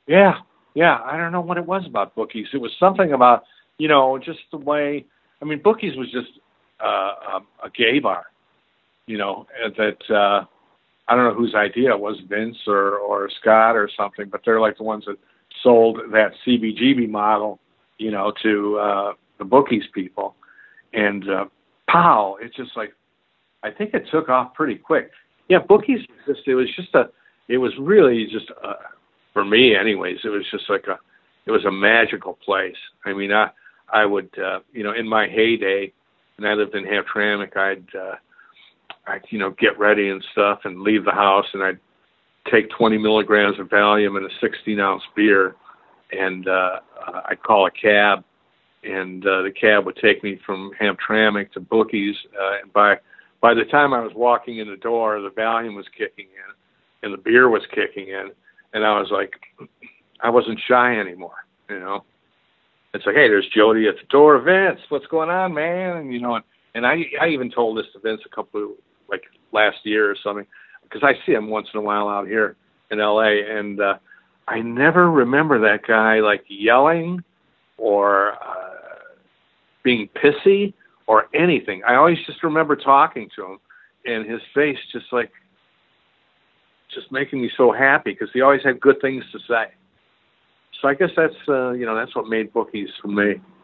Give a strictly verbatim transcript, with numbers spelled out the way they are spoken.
Yeah, yeah. I don't know what it was about Bookies. It was something about, you know, just the way. I mean, Bookies was just uh, a, a gay bar, you know, uh, that uh, I don't know whose idea it was, Vince or or Scott or something, but they're like the ones that sold that C B G B model, you know, to uh, the Bookies people, and uh, pow, it's just like I think it took off pretty quick. Yeah, Bookies just it was just a it was really just a, for me anyways, it was just like a it was a magical place. I mean, I I would uh, you know, in my heyday, when I lived in Hamtramck, I'd uh, I'd you know get ready and stuff and leave the house, and I'd take twenty milligrams of Valium and a sixteen ounce beer, and uh, I'd call a cab, and uh, the cab would take me from Hamtramck to Bookies, uh, and by by the time I was walking in the door, the Valium was kicking in, and the beer was kicking in, and I was like, I wasn't shy anymore, you know. It's like, hey, there's Jody at the door. Vince, what's going on, man? And you know, and, and I I even told this to Vince a couple of, like last year or something, because I see him once in a while out here in L A, and uh, I never remember that guy like yelling or uh, being pissy or anything. I always just remember talking to him, and his face just like just making me so happy because he always had good things to say. So I guess that's uh, you know that's what made Bookies for me.